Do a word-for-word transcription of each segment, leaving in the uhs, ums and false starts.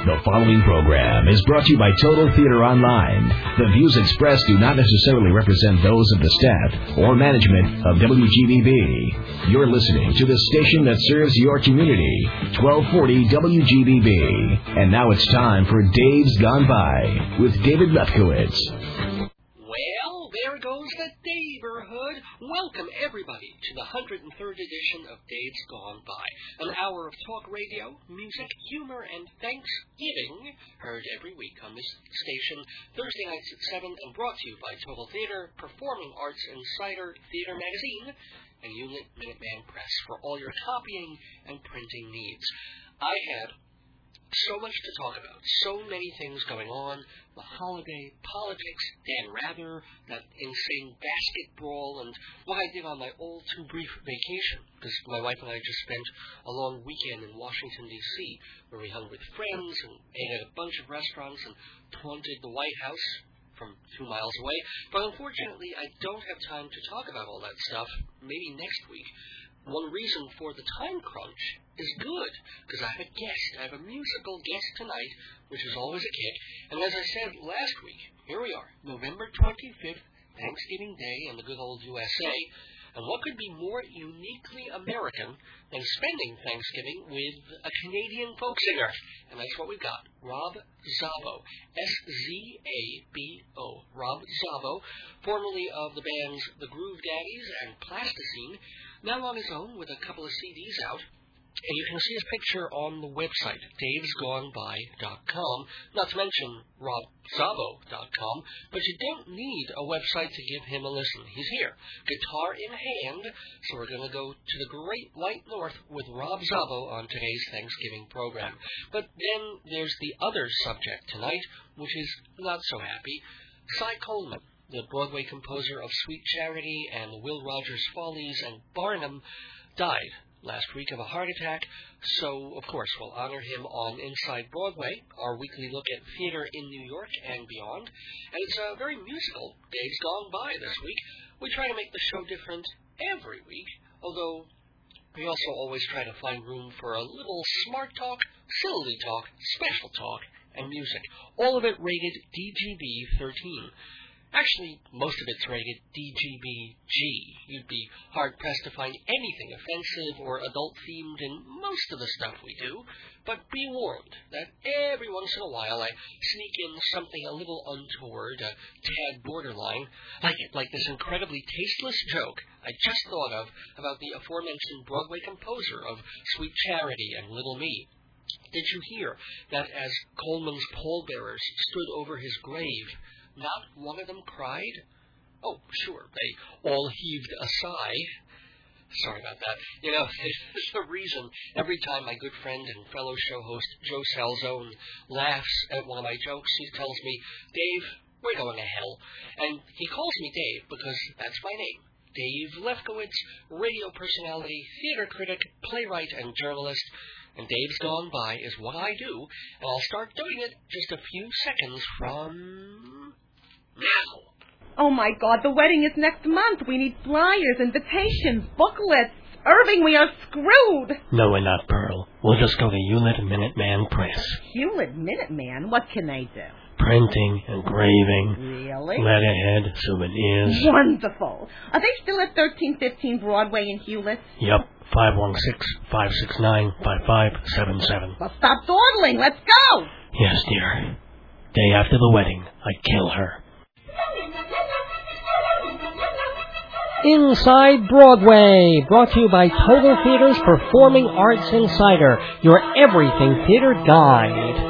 The following program is brought to you by Total Theater Online. The views expressed do not necessarily represent those of the staff or management of W G B B. You're listening to the station that serves your community, twelve forty W G B B. And now it's time for Dave's Gone By with David Lefkowitz. Well, there goes the neighborhood. Welcome, everybody, to the one hundred third edition of Dave's Gone By, an hour of talk radio, music, humor, and Thanksgiving, heard every week on this station, Thursday nights at seven, and brought to you by Total Theater, Performing Arts Insider, Theater Magazine, and Unit Minuteman Press for all your copying and printing needs. I had so much to talk about, so many things going on, the holiday, politics, Dan Rather, that insane basket brawl, and what I did on my all-too-brief vacation, because my wife and I just spent a long weekend in Washington, D C, where we hung with friends and ate at a bunch of restaurants and taunted the White House from two miles away. But unfortunately, I don't have time to talk about all that stuff, maybe next week. One reason for the time crunch is good, because I have a guest. I have a musical guest tonight, which is always a kick. And as I said last week, here we are, November twenty-fifth, Thanksgiving Day in the good old U S A. And what could be more uniquely American than spending Thanksgiving with a Canadian folk singer? And that's what we've got, Rob Szabo, S Z A B O, Rob Szabo, formerly of the bands The Groove Daddies and Plasticine, now on his own with a couple of C Ds out. And you can see his picture on the website, daves gone by dot com, not to mention rob szabo dot com, but you don't need a website to give him a listen. He's here, guitar in hand, so we're going to go to the great white north with Rob Szabo on today's Thanksgiving program. But then there's the other subject tonight, which is not so happy. Cy Coleman, the Broadway composer of Sweet Charity and Will Rogers Follies and Barnum, died last week of a heart attack, so, of course, we'll honor him on Inside Broadway, our weekly look at theater in New York and beyond. And it's a very musical Dave's Gone By this week. We try to make the show different every week, although we also always try to find room for a little smart talk, silly talk, special talk, and music. All of it rated D G B thirteen. Actually, most of it's rated D G B G. You'd be hard-pressed to find anything offensive or adult-themed in most of the stuff we do, but be warned that every once in a while I sneak in something a little untoward, a tad borderline, like like this incredibly tasteless joke I just thought of about the aforementioned Broadway composer of Sweet Charity and Little Me. Did you hear that as Coleman's pallbearers stood over his grave, not one of them cried? Oh, sure, they all heaved a sigh. Sorry about that. You know, there's a reason every time my good friend and fellow show host Joe Salzone laughs at one of my jokes, he tells me, Dave, we're going to hell. And he calls me Dave because that's my name. Dave Lefkowitz, radio personality, theater critic, playwright, and journalist. And Dave's Gone By is what I do, and I'll start doing it just a few seconds from now. Oh, my God, the wedding is next month. We need flyers, invitations, booklets. Irving, we are screwed. No, we're not, Pearl. We'll just go to Hewlett Minuteman Press. Hewlett Minuteman? What can they do? Printing, engraving. Really? Letterhead, souvenirs. Wonderful. Are they still at thirteen fifteen Broadway in Hewlett? Yep. five one six, five six nine, five five seven seven. Well, stop dawdling. Let's go. Yes, dear. Day after the wedding, I'd kill her. Inside Broadway, brought to you by Total Theater's Performing Arts Insider, your everything theater guide.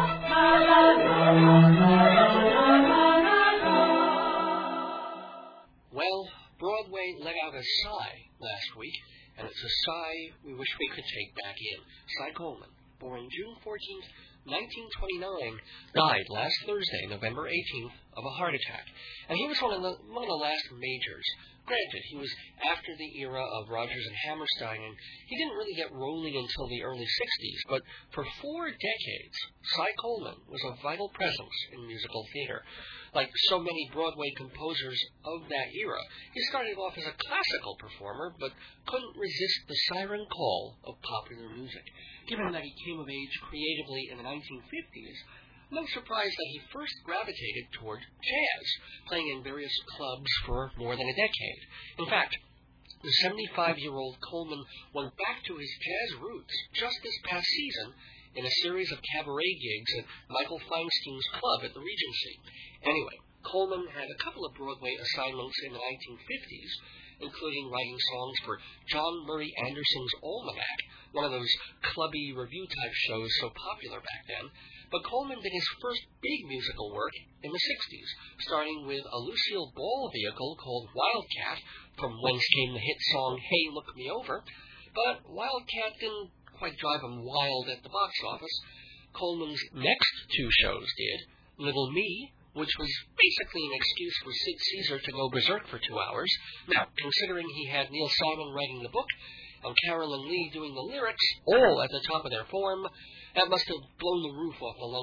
Well, Broadway let out a sigh last week, and it's a sigh we wish we could take back in. Cy Coleman, born June fourteenth, nineteen twenty-nine, died last Thursday, November eighteenth, of a heart attack, and he was one of the, one of the last majors. Granted, he was after the era of Rodgers and Hammerstein, and he didn't really get rolling until the early sixties, but for four decades, Cy Coleman was a vital presence in musical theater. Like so many Broadway composers of that era, he started off as a classical performer, but couldn't resist the siren call of popular music. Given that he came of age creatively in the nineteen fifties, no surprise that he first gravitated toward jazz, playing in various clubs for more than a decade. In fact, the seventy-five-year-old Coleman went back to his jazz roots just this past season in a series of cabaret gigs at Michael Feinstein's club at the Regency. Anyway, Coleman had a couple of Broadway assignments in the nineteen fifties, including writing songs for John Murray Anderson's Almanac, one of those clubby review-type shows so popular back then. But Coleman did his first big musical work in the sixties, starting with a Lucille Ball vehicle called Wildcat, from whence came the hit song Hey, Look Me Over. But Wildcat didn't quite drive him wild at the box office. Coleman's next two shows did. Little Me, which was basically an excuse for Sid Caesar to go berserk for two hours. Now, considering he had Neil Simon writing the book and Carolyn Lee doing the lyrics, all at the top of their form, that must have blown the roof off the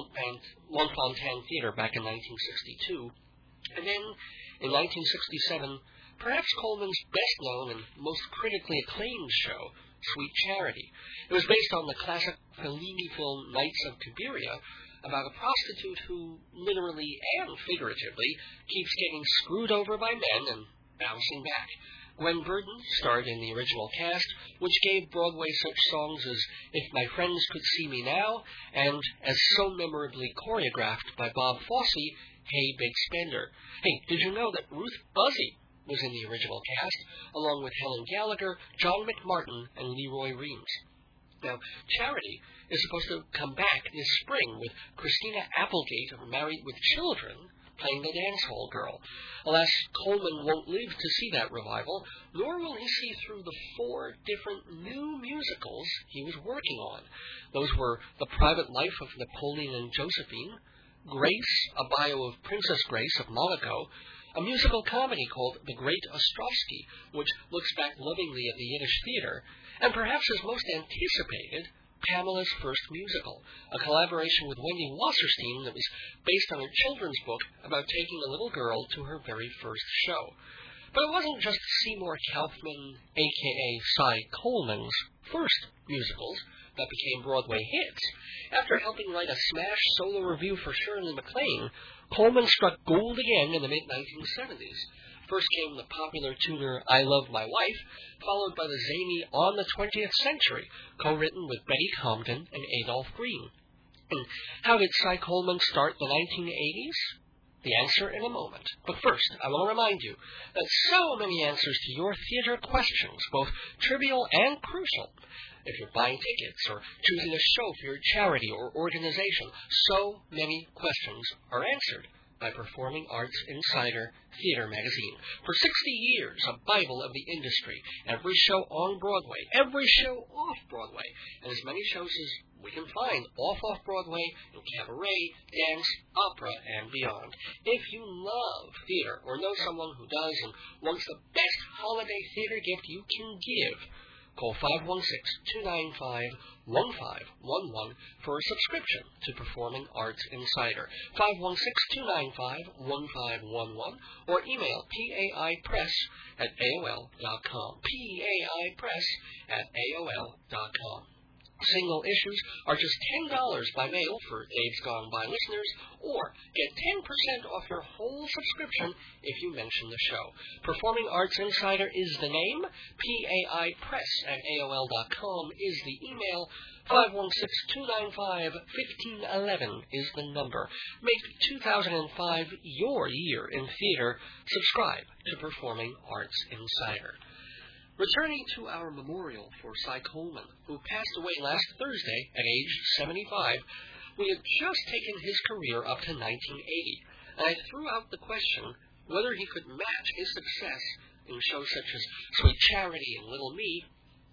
L'Enfant Theater back in nineteen sixty-two. And then, in nineteen sixty-seven, perhaps Coleman's best-known and most critically acclaimed show, Sweet Charity. It was based on the classic Fellini film Nights of Cabiria, about a prostitute who, literally and figuratively, keeps getting screwed over by men and bouncing back. Gwen Verdon starred in the original cast, which gave Broadway such songs as If My Friends Could See Me Now, and, as so memorably choreographed by Bob Fosse, Hey Big Spender. Hey, did you know that Ruth Buzzy was in the original cast, along with Helen Gallagher, John McMartin, and Leroy Reams? Now, Charity is supposed to come back this spring with Christina Applegate of Married with Children playing the dance hall girl. Alas, Coleman won't live to see that revival, nor will he see through the four different new musicals he was working on. Those were The Private Life of Napoleon and Josephine, Grace, a bio of Princess Grace of Monaco, a musical comedy called The Great Ostrovsky, which looks back lovingly at the Yiddish theater, and perhaps his most anticipated, Pamela's First Musical, a collaboration with Wendy Wasserstein that was based on a children's book about taking a little girl to her very first show. But it wasn't just Seymour Kaufman, a k a. Cy Coleman's, first musicals that became Broadway hits. After helping write a smash solo review for Shirley MacLaine, Coleman struck gold again in the mid nineteen seventies. First came the popular tuner I Love My Wife, followed by the zany On the twentieth Century, co-written with Betty Comden and Adolph Green. And how did Cy Coleman start the nineteen eighties? The answer in a moment. But first, I want to remind you that so many answers to your theater questions, both trivial and crucial, if you're buying tickets or choosing a show for your charity or organization, so many questions are answered by Performing Arts Insider Theater Magazine. For sixty years, a Bible of the industry. Every show on Broadway, every show off Broadway, and as many shows as we can find off-off Broadway, in cabaret, dance, opera, and beyond. If you love theater or know someone who does and wants the best holiday theater gift you can give, call five one six, two nine five, one five one one for a subscription to Performing Arts Insider. five one six, two nine five, one five one one or email paipress at A O L dot com. paipress at A O L dot com. Single issues are just ten dollars by mail for Days Gone By listeners, or get ten percent off your whole subscription if you mention the show. Performing Arts Insider is the name, paipress at A O L dot com is the email, five one six, two nine five, one five one one is the number. Make two thousand five your year in theater. Subscribe to Performing Arts Insider. Returning to our memorial for Cy Coleman, who passed away last Thursday at age seventy-five, we had just taken his career up to nineteen eighty, and I threw out the question whether he could match his success in shows such as Sweet Charity and Little Me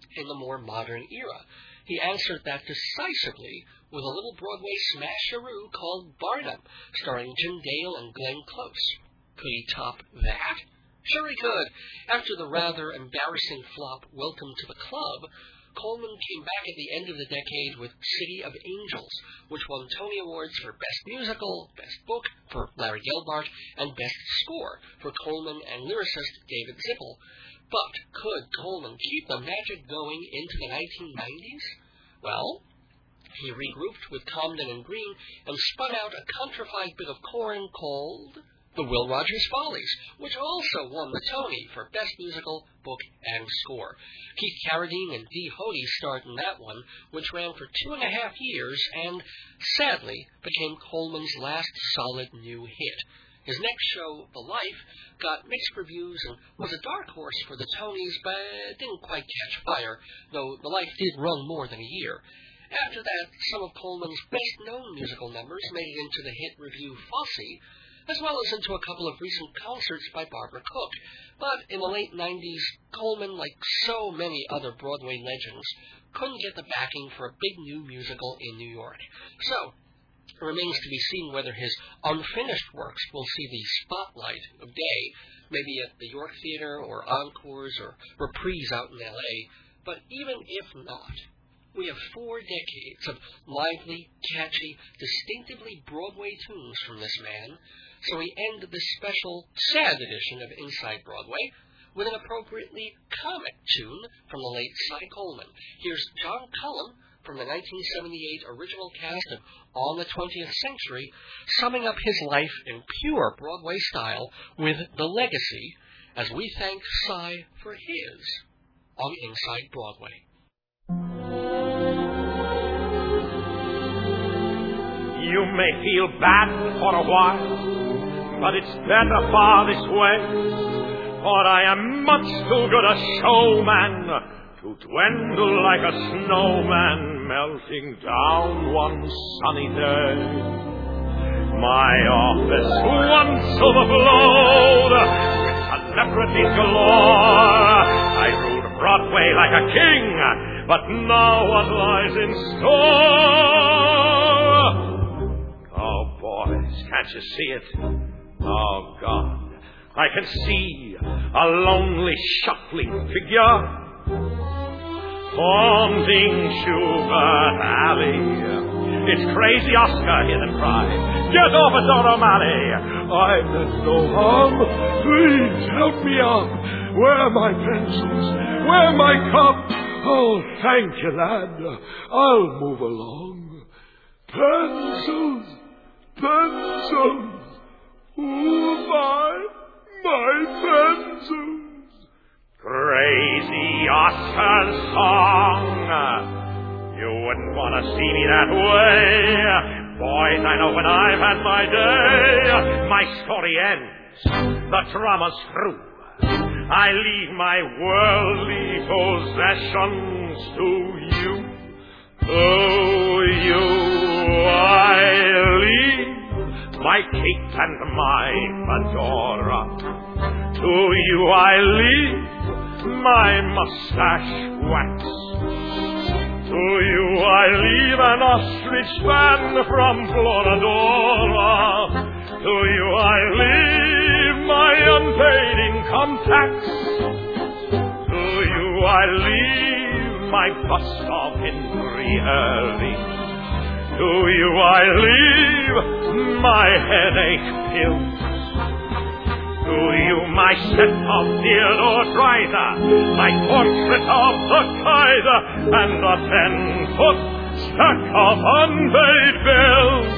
in the more modern era? He answered that decisively with a little Broadway smasheroo called Barnum, starring Jim Dale and Glenn Close. Could he top that? Sure he could. After the rather embarrassing flop Welcome to the Club, Coleman came back at the end of the decade with City of Angels, which won Tony Awards for Best Musical, Best Book for Larry Gelbart, and Best Score for Coleman and lyricist David Zippel. But could Coleman keep the magic going into the nineteen nineties? Well, he regrouped with Comden and Green and spun out a countrified bit of corn called The Will Rogers Follies, which also won the Tony for Best Musical, Book, and Score. Keith Carradine and Dee Hoey starred in that one, which ran for two and a half years and, sadly, became Coleman's last solid new hit. His next show, The Life, got mixed reviews and was a dark horse for the Tonys, but didn't quite catch fire, though The Life did run more than a year. After that, some of Coleman's best-known musical numbers made it into the hit review Fosse, as well as into a couple of recent concerts by Barbara Cook. But in the late nineties, Coleman, like so many other Broadway legends, couldn't get the backing for a big new musical in New York. So, it remains to be seen whether his unfinished works will see the spotlight of day, maybe at the York Theatre or Encores or Reprise out in L A. But even if not, we have four decades of lively, catchy, distinctively Broadway tunes from this man, so we end this special sad edition of Inside Broadway with an appropriately comic tune from the late Cy Coleman. Here's John Cullum from the nineteen seventy-eight original cast of On the twentieth Century, summing up his life in pure Broadway style with The Legacy, as we thank Cy for his on Inside Broadway. You may feel bad for a while, but it's better far this way, for I am much too good a showman to dwindle like a snowman melting down one sunny day. My office once overflowed with celebrities galore. I ruled Broadway like a king, but now what lies in store? Oh, boys, can't you see it? Oh, God, I can see a lonely, shuffling figure haunting Schubert Alley. It's crazy Oscar, hear them cry. Get off it, Don O'Malley. I meant no harm. Please help me out. Where are my pencils? Where my cup? Oh, thank you, lad. I'll move along. Pencils, pencils. Oh, my, my pencils. Crazy Oscar's song. You wouldn't want to see me that way. Boys, I know when I've had my day, my story ends. The drama's through. I leave my worldly possessions to you. To you I leave my cape and my fedora. To you I leave my mustache wax. To you I leave an ostrich fan from Florodora. To you I leave my unpaid income tax. To you I leave my bust of Henry Early. To you I leave my headache pills. To you my set of Theodore Dreiser, my portrait of the Kaiser, and a ten-foot stack of unpaid bills.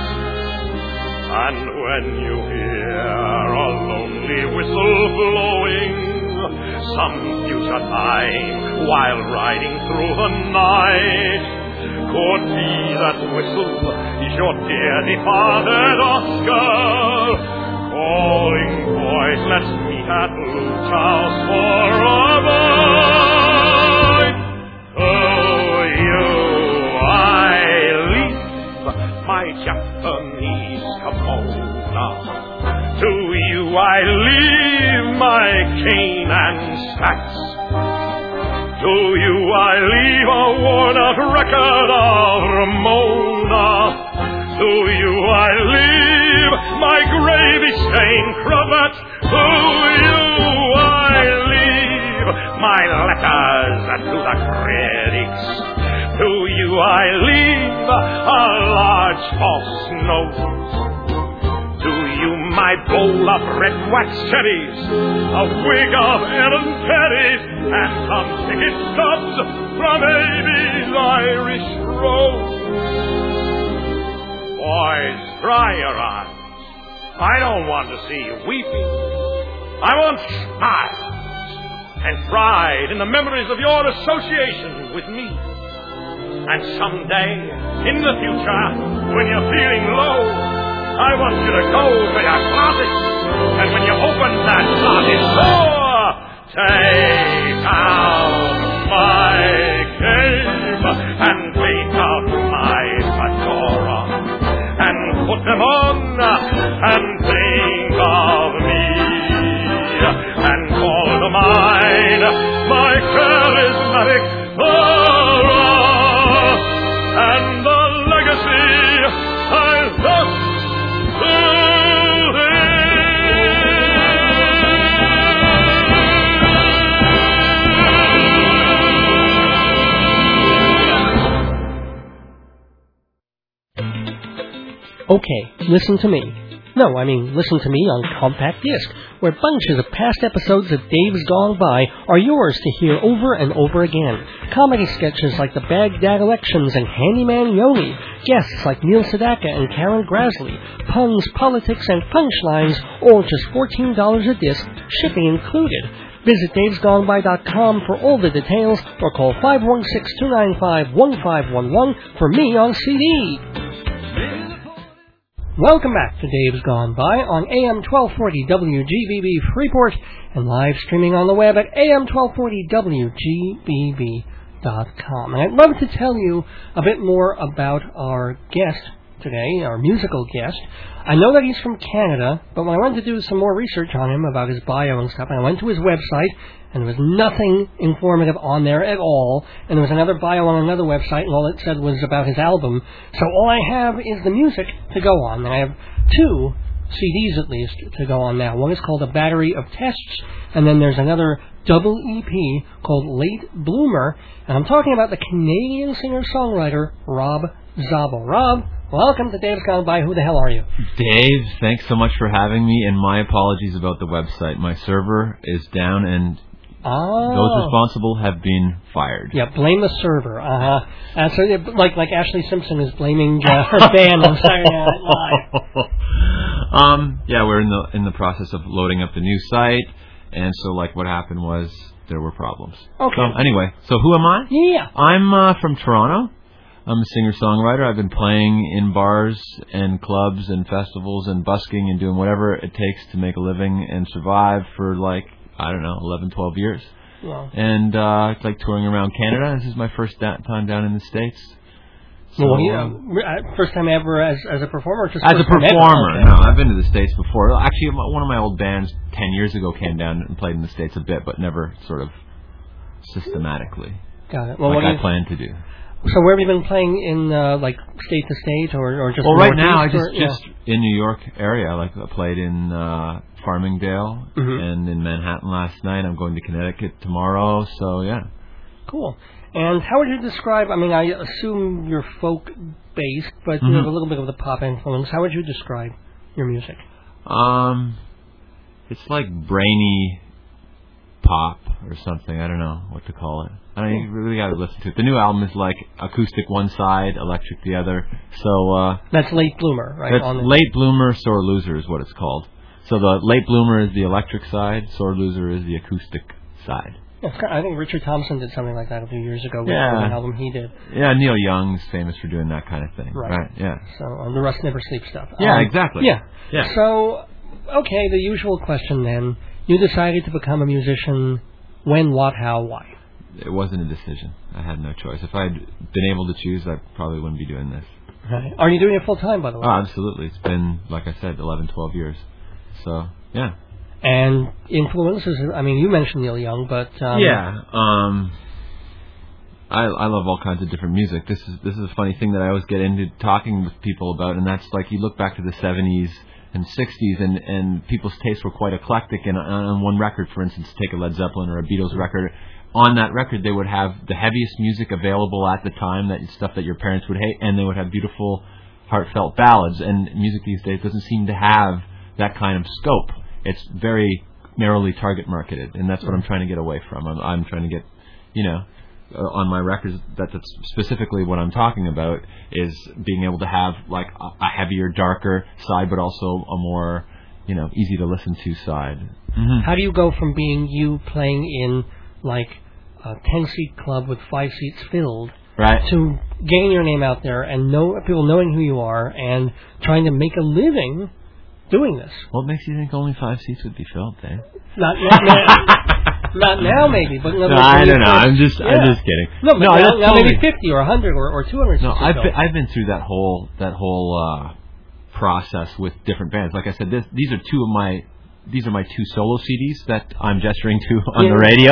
And when you hear a lonely whistle blowing, some future time while riding through the night, could be that whistle is your dear departed Oscar, calling, boys, let's meet at Luke's house for a bite. To you I leave my Japanese kimono. To you I leave my cane and stacks. To you I leave a worn-out record of Ramona. To you I leave my gravy-stained cravat. To you I leave my letters to the critics. To you I leave a large false note. To you my bowl of red wax cherries, a wig of Ellen Terry's, and some ticket stubs from Amy's Irish Rose. Boys, dry your eyes. I don't want to see you weeping. I want smiles and pride in the memories of your association with me. And someday, in the future, when you're feeling low, I want you to go to your closet, and when you open that closet door, take out my cape and take out my fedora and put them on and think of me and call to mind my charismatic aura and the legacy I left to Okay, listen to me. No, I mean, listen to me on compact disc, where bunches of past episodes of Dave's Gone By are yours to hear over and over again. Comedy sketches like the Baghdad elections and Handyman Yoni, guests like Neil Sedaka and Karen Grasley, puns, politics, and punchlines, all just fourteen dollars a disc, shipping included. Visit daves gone by dot com for all the details, or call five one six, two nine five, one five one one for me on C D. Welcome back to Dave's Gone By on A M twelve forty W G B B Freeport and live streaming on the web at A M twelve forty W G B B dot com. And I'd love to tell you a bit more about our guest today, our musical guest. I know that he's from Canada, but when I went to do some more research on him about his bio and stuff, and I went to his website, and there was nothing informative on there at all, and there was another bio on another website, and all it said was about his album. So all I have is the music to go on, and I have two C Ds at least to go on now. One is called A Battery of Tests, and then there's another double E P called Late Bloomer, and I'm talking about the Canadian singer-songwriter Rob Szabo. Rob, welcome to Dave's Gone By. Who the hell are you? Dave, thanks so much for having me, and my apologies about the website. My server is down, and oh. those responsible have been fired. Yeah, blame the server. Uh-huh. Uh, so, yeah, like like Ashley Simpson is blaming uh, her band on Saturday Night Live. um, yeah, we're in the in the process of loading up the new site, and so like what happened was there were problems. Okay. So, anyway, so who am I? Yeah. I'm uh, from Toronto. I'm a singer-songwriter. I've been playing in bars and clubs and festivals and busking and doing whatever it takes to make a living and survive for like, I don't know, eleven, twelve years. Wow. And uh, it's like touring around Canada. This is my first da- time down in the States. So, well, yeah, um, first time ever as as a performer? Or just as a first time performer. ever? Okay. No, I've been to the States before. Actually, one of my old bands ten years ago came down and played in the States a bit, but never sort of systematically. Got it. Well, like what I you, plan to do. So where have you been playing in, uh, like, state to state, or, or just Well, right now, I just, or, yeah. just in New York area. Like, I played in uh, Farmingdale mm-hmm. and in Manhattan last night. I'm going to Connecticut tomorrow, so yeah. Cool. And how would you describe, I mean, I assume you're folk-based, but Mm-hmm. you have a little bit of the pop influence. How would you describe your music? Um, it's like brainy pop or something. I don't know what to call it. I mean, you really got to listen to it. The new album is like acoustic one side, electric the other. So uh, that's Late Bloomer, right? That's On the... Late Bloomer, Sore Loser is what it's called. So the Late Bloomer is the electric side, Sore Loser is the acoustic side. Yeah, it's kind of, I think Richard Thompson did something like that a few years ago with Yeah. an album he did. Yeah, Neil Young's famous for doing that kind of thing. Right. Right, yeah. So um, the Rust Never Sleep stuff. Yeah, um, exactly. Yeah. Yeah. So, okay, the usual question then. You decided to become a musician when, what, how, why? It wasn't a decision. I had no choice. If I'd been able to choose, I probably wouldn't be doing this. Right. Are you doing it full time, by the way? Oh, absolutely. It's been, like I said, eleven, twelve years. So, yeah. And influences, I mean, you mentioned Neil Young, but... Um, yeah. Um, I I love all kinds of different music. This is this is a funny thing that I always get into talking with people about, and that's like you look back to the seventies and sixties, and and people's tastes were quite eclectic. And on one record, for instance, take a Led Zeppelin or a Beatles record. On that record, they would have the heaviest music available at the time, that stuff that your parents would hate, and they would have beautiful, heartfelt ballads. And music these days doesn't seem to have that kind of scope. It's very narrowly target marketed, and that's what I'm trying to get away from. I'm, I'm trying to get, you know, uh, on my records, that, that's specifically what I'm talking about, is being able to have like a, a heavier, darker side, but also a more, you know, easy to listen to side. Mm-hmm. How do you go from being you playing in like a ten-seat club with five seats filled, right, to getting your name out there and know people knowing who you are and trying to make a living doing this? What makes you think only five seats would be filled, Dave? Not, not, not, not now, maybe. But no, I don't know. I'm just, yeah. I'm just kidding. No, but no, now, that's now totally... maybe fifty or a hundred or, or two hundred. No, seats I've filled. been, I've been through that whole that whole uh, process with different bands. Like I said, this, these are two of my these are my two solo C Ds that I'm gesturing to on yeah. the radio.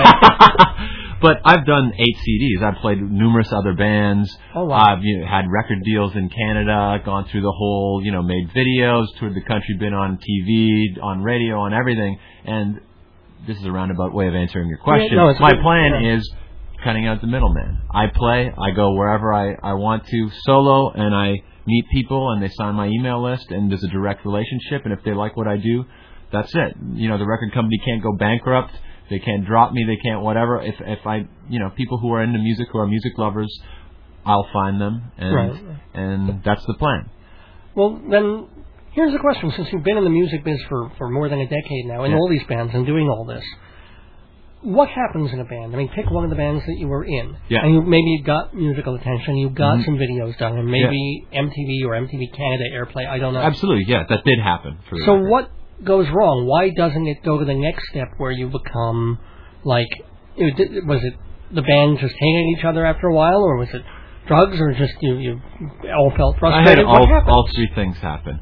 Right. But I've done eight C Ds. I've played numerous other bands. Oh, wow. I've you know, had record deals in Canada, gone through the whole, you know, made videos, toured the country, been on T V, on radio, on everything. And this is a roundabout way of answering your question. Yeah, no, My good. plan yeah. is cutting out the middleman. I play, I go wherever I, I want to solo, and I meet people, and they sign my email list, and there's a direct relationship. And if they like what I do, that's it. You know, the record company can't go bankrupt. They can't drop me. They can't whatever. If if I, you know, people who are into music, who are music lovers, I'll find them, and right. and that's the plan. Well, then, here's a question. Since you've been in the music biz for, for more than a decade now, in yeah. all these bands and doing all this, what happens in a band? I mean, pick one of the bands that you were in, yeah. and you maybe you got musical attention, you got mm-hmm. some videos done, and maybe yeah. M T V or M T V Canada airplay. I don't know. Absolutely, yeah, that did happen. For so record. what goes wrong? Why doesn't it go to the next step where you become like, it, was it the band just hated each other after a while, or was it drugs, or just you you all felt frustrated? I had what all, happened? all three things happen.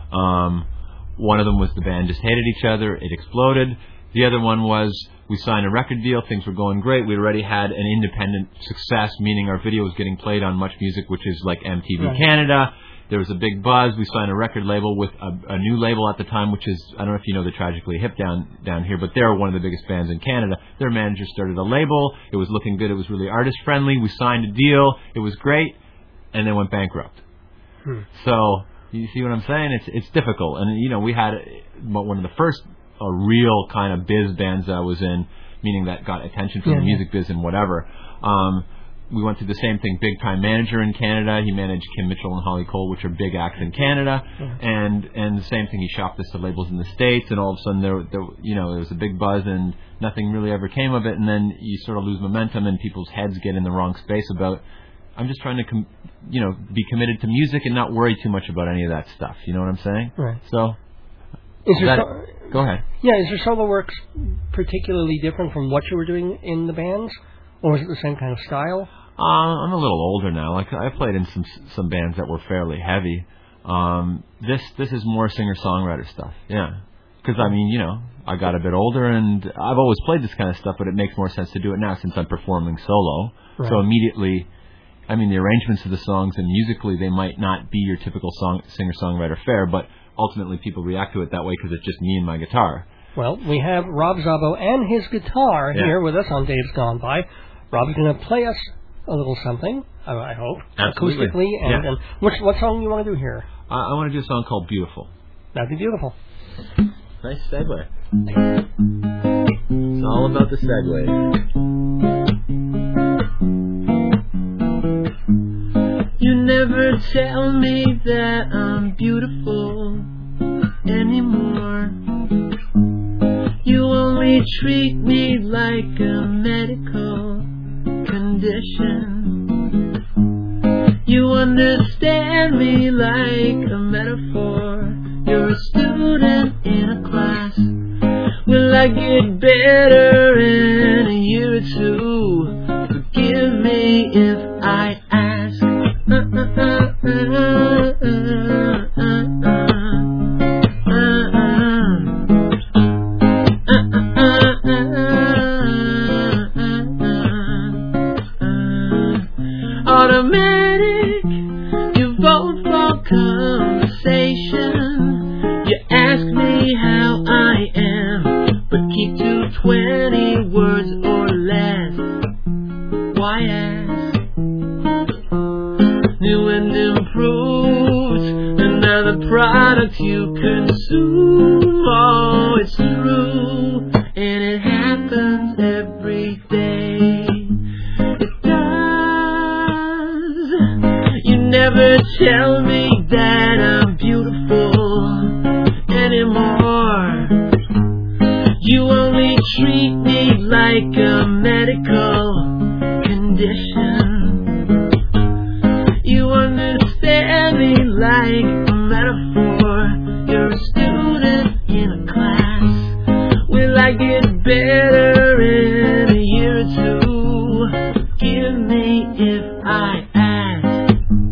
Um, one of them was the band just hated each other. It exploded. The other one was we signed a record deal. Things were going great. We already had an independent success, meaning our video was getting played on Much Music, which is like M T V right. Canada. There was a big buzz. We signed a record label with a, a new label at the time, which is, I don't know if you know the Tragically Hip down down here, but they're one of the biggest bands in Canada. Their manager started a label. It was looking good. It was really artist-friendly. We signed a deal. It was great, and they went bankrupt. Hmm. So you see what I'm saying? It's it's difficult. And, you know, we had one of the first uh, real kind of biz bands that I was in, meaning that got attention from yeah, the yeah. music biz and whatever. Um We went through the same thing. Big time manager in Canada. He managed Kim Mitchell and Holly Cole, which are big acts in Canada, yeah. and and the same thing. He shopped us to labels in the States, and all of a sudden there, there, you know, there was a big buzz, and nothing really ever came of it. And then you sort of lose momentum, and people's heads get in the wrong space about. I'm just trying to, com- you know, be committed to music and not worry too much about any of that stuff. You know what I'm saying? Right. So. Is your that, so- go ahead. Yeah, is your solo work particularly different from what you were doing in the bands, or is it the same kind of style? Uh, I'm a little older now. Like I played in some some bands that were fairly heavy. Um, this this is more singer-songwriter stuff. Yeah, because I mean, you know, I got a bit older, and I've always played this kind of stuff, but it makes more sense to do it now since I'm performing solo. Right. So immediately, I mean, the arrangements of the songs and musically they might not be your typical song singer-songwriter fare, but ultimately people react to it that way because it's just me and my guitar. Well, we have Rob Szabo and his guitar yeah. here with us on Dave's Gone By. Rob's going to play us a little something, I hope, Absolutely. acoustically. And, yeah. and what, what song do you want to do here? Uh, I want to do a song called Beautiful. That'd be beautiful. Nice segue. It's all about the segue. You never tell me that I'm beautiful anymore. You only treat me like a medical condition. You understand me like a metaphor. You're a student in a class. Will I get better in a year or two? Forgive me if I ask. Uh, uh, uh, uh, uh, uh, uh, uh. automatic. You vote for conversation. You ask me how I am, but keep to twenty words or less. Why ask? New and improved, another product you consume. Oh, it's true, and it happens every day. It does. You never tell me that I'm beautiful anymore. You only treat me like a medical condition. You understand me like a metaphor. You're a student in a class. Will I get better in a year or two? Give me if I ask.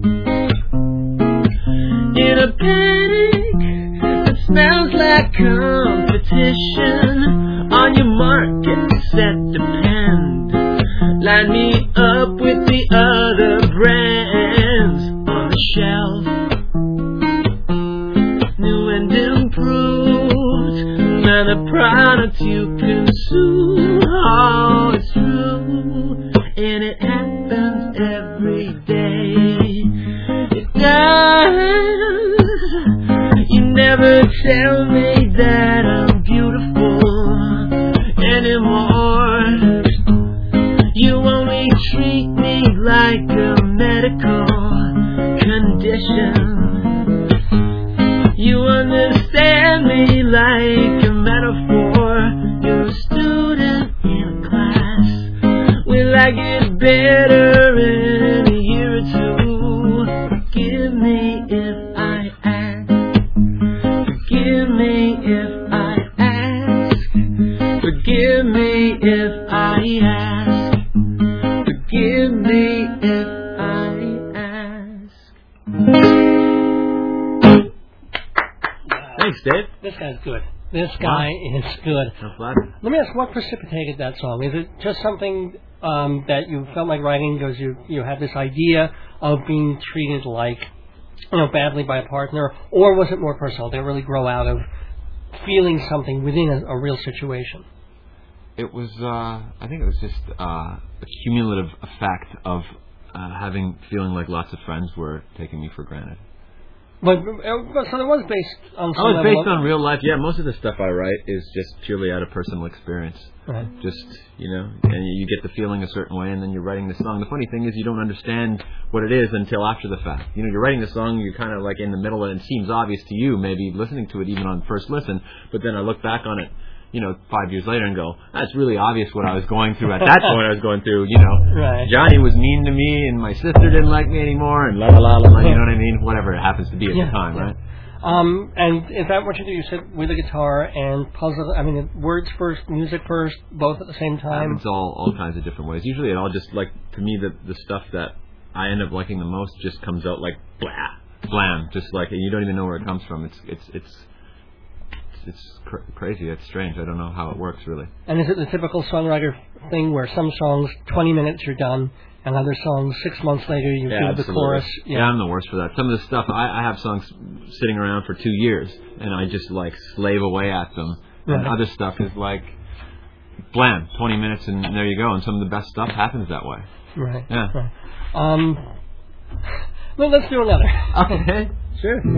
In a panic that smells like competition. On your mark, get set, depend. Line me up with the other brands on the shelf. New and improved, another product you consume. Oh, it's true, and it happens every day. It does. You never tell me that I'm beautiful anymore. You only treat me like a medical condition. You understand me like a metaphor. You're a student in a class. Will I get better in a year or two? Forgive me if I ask. Forgive me if I ask. Forgive me if I ask. Forgive me if I ask. Thanks, Dave. This guy's good. This guy is good. I'm glad. Let me ask, what precipitated that song? Is it just something um, that you felt like writing because you you had this idea of being treated like, you know, badly by a partner, or was it more personal? Did it really grow out of feeling something within a, a real situation? It was, uh, I think it was just uh, a cumulative effect of uh, having, feeling like lots of friends were taking me for granted. But, uh, so it was based on some Oh, it's level based of- on real life. Yeah, most of the stuff I write is just purely out of personal experience. Right. Just, you know, and you get the feeling a certain way, and then you're writing the song. The funny thing is you don't understand what it is until after the fact. You know, you're writing the song, you're kind of like in the middle, and it seems obvious to you, maybe listening to it even on first listen, but then I look back on it, you know, five years later and go, that's really obvious what I was going through at that point. I was going through, you know, Right. Johnny was mean to me, and my sister didn't like me anymore, and la la la la, la, you know what I mean? Whatever it happens to be at Yeah, the time, yeah. right? Um, and is that what you do? You sit with a guitar and puzzle, I mean, words first, music first, both at the same time? Happens all, all kinds of different ways. Usually it all just, like, to me, the the stuff that I end up liking the most just comes out like, blah, blam, just like, you don't even know where it comes from. It's, it's, it's, it's cr- crazy. It's strange. I don't know how it works, really. And is it the typical songwriter thing where some songs, twenty minutes you're done, and other songs, six months later you Yeah, do the absolutely. chorus? Yeah. I'm the worst for that. Some of the stuff, I, I have songs sitting around for two years, and I just, like, slave away at them. And Right. other stuff is like, blam, twenty minutes, and there you go. And some of the best stuff happens that way. Right. Yeah. Right. Um, well, let's do another. Okay, sure. Um,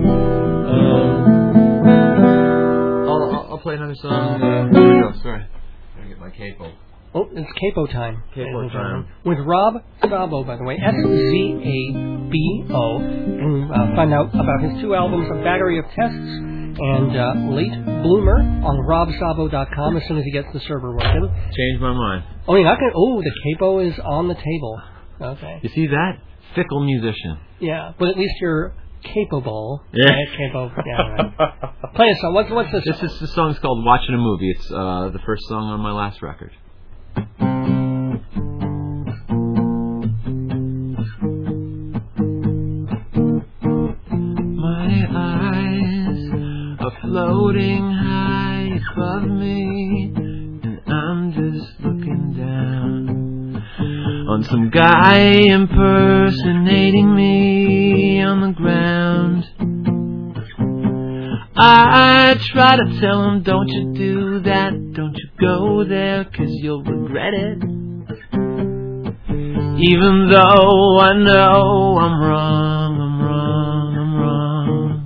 I'll, I'll, I'll play another song. Uh, here we go, sorry. I'm going to get my capo. Oh, it's capo time. Capo ladies and time. gentlemen. With Rob Sabo, by the way, S Z A B O. And uh, find out about his two albums, A Battery of Tests and uh, Late Bloomer on rob sabo dot com as soon as he gets the server working. Changed my mind. Oh, you're not going to... Oh, the capo is on the table. Okay. You see that? Fickle musician. Yeah, but at least you're capable. Yeah. Right? Capo. Yeah, right. Play a song. What's, what's this? This is the song's called Watching a Movie. It's uh, the first song on my last record. My eyes are floating high above me, and I'm just looking down on some guy impersonating me on the ground. I try to tell him, don't you do that, don't you go there, 'cause you'll regret it. Even though I know I'm wrong, I'm wrong, I'm wrong.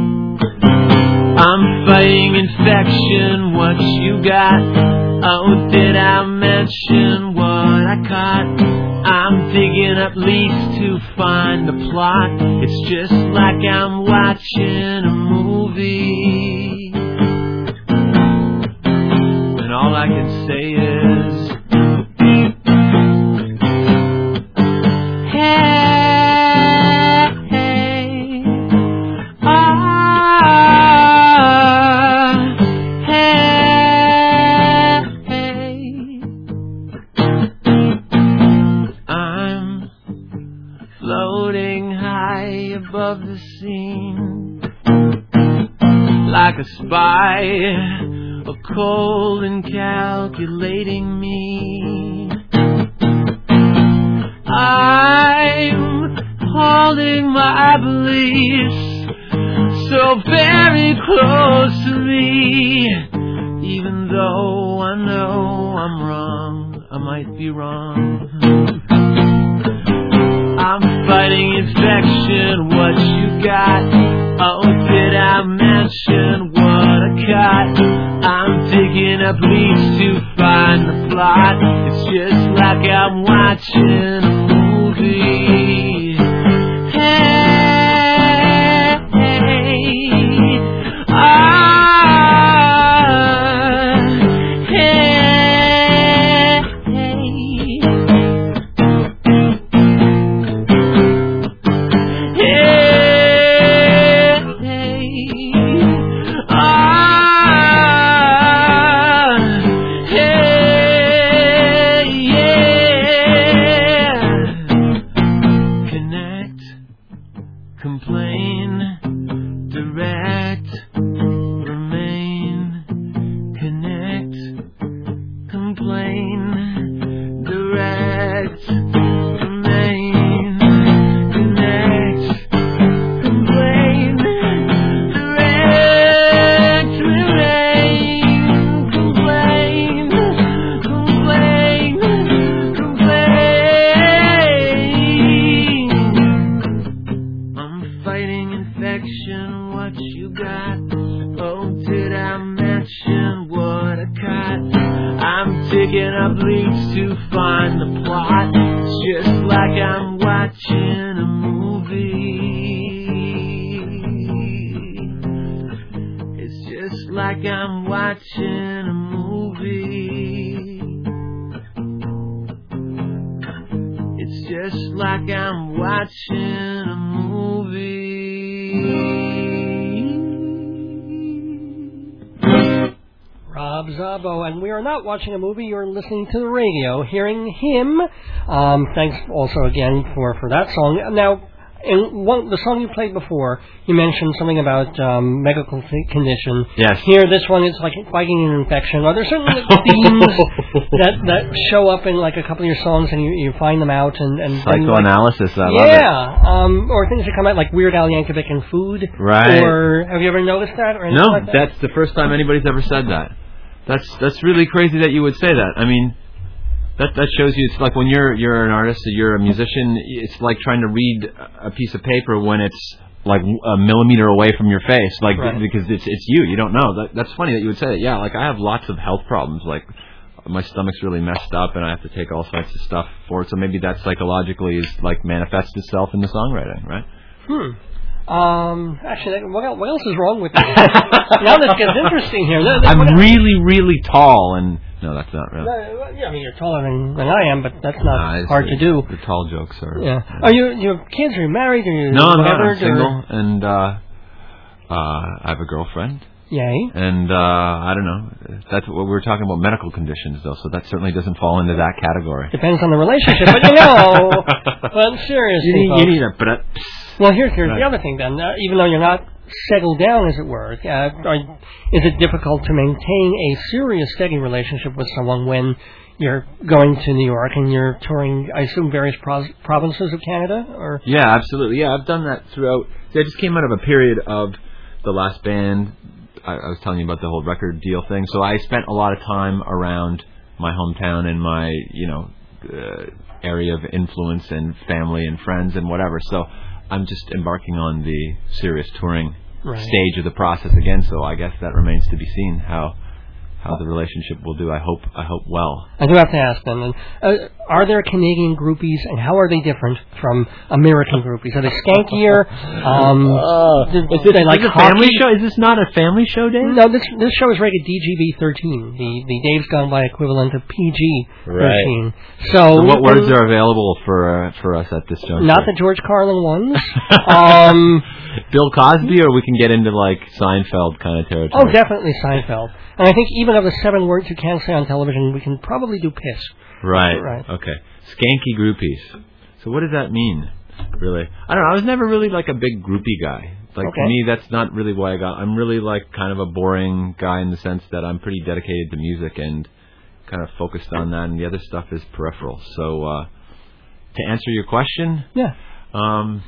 I'm fighting infection, what you got? Oh, did I mention what I caught? I'm digging up leads to find the plot. It's just like I'm watching a movie, and all I can say is, above the scene, like a spy, a cold and calculating me. I'm holding my beliefs so very close to me, even though I know I'm wrong, I might be wrong. I'm fighting infection, what you got? Oh, did I mention what I got? I'm digging up leads to find the plot. It's just like I'm watching a movie. Hey, hey, ah, hey, hey. Watching a movie, you're listening to the radio, hearing him. Um, thanks also again for, for that song. Now, in one, the song you played before, you mentioned something about um, medical condition. Yes. Here, this one is like fighting an infection. Are there certain themes that, that show up in like a couple of your songs, and you, you find them out and, and psychoanalysis? Like, I yeah, love it. um, or things that come out like Weird Al Yankovic and food. Right. Or have you ever noticed that? Or no, like that? That's the first time anybody's ever said that. That's that's really crazy that you would say that. I mean, that that shows you it's like when you're you're an artist, you're a musician. It's like trying to read a piece of paper when it's like a millimeter away from your face, like right. because it's it's you. You don't know. That that's funny that you would say that. Yeah, like I have lots of health problems. Like my stomach's really messed up, and I have to take all sorts of stuff for it. So maybe that psychologically is like manifests itself in the songwriting, right? Hmm. Um, actually, what else, what else is wrong with me? Now this gets interesting here. I'm really, really tall, and no, that's not real. No, yeah, I mean you're taller than, than I am, but that's not nah, hard the, to do. The tall jokes are. Yeah. Are you you have kids? Are you married? Are you no, I'm not. married, I'm single, and uh, uh, I have a girlfriend. Yay. And uh, I don't know. That's what we were talking about, medical conditions, though. So that certainly doesn't fall into that category. Depends on the relationship, but you know. But seriously, you need, folks, you need a. But well, here's here's right. the other thing. Then, uh, even though you're not settled down, as it were, uh, are, is it difficult to maintain a serious, steady relationship with someone when you're going to New York and you're touring, I assume, various pro- provinces of Canada, or yeah, absolutely. Yeah, I've done that throughout. See, I just came out of a period of the last band. I, I was telling you about the whole record deal thing. So I spent a lot of time around my hometown and my, you know, uh, area of influence and family and friends and whatever. So I'm just embarking on the serious touring right. stage of the process again. So I guess that remains to be seen how how the relationship will do. I hope I hope well. I do have to ask then, uh, are there Canadian groupies, and how are they different from American groupies? Are they skankier? Um, uh, do, is, it, they like is, a family show? Is this not a family show, Dave? No, this this show is rated D G B thirteen, the, the Dave's Gone By equivalent of P G thirteen. Right. So, so what words are available for uh, for us at this juncture? Not the George Carlin ones. um, Bill Cosby, or we can get into like Seinfeld kind of territory? Oh, definitely Seinfeld. And I think even of the seven words you can't say on television, we can probably do piss. Right. Right. Okay. Skanky groupies. So what does that mean, really? I don't know. I was never really like a big groupie guy. Like okay. to me, that's not really why I got. I'm really like kind of a boring guy in the sense that I'm pretty dedicated to music and kind of focused on that, and the other stuff is peripheral. So uh, to answer your question, yeah, um,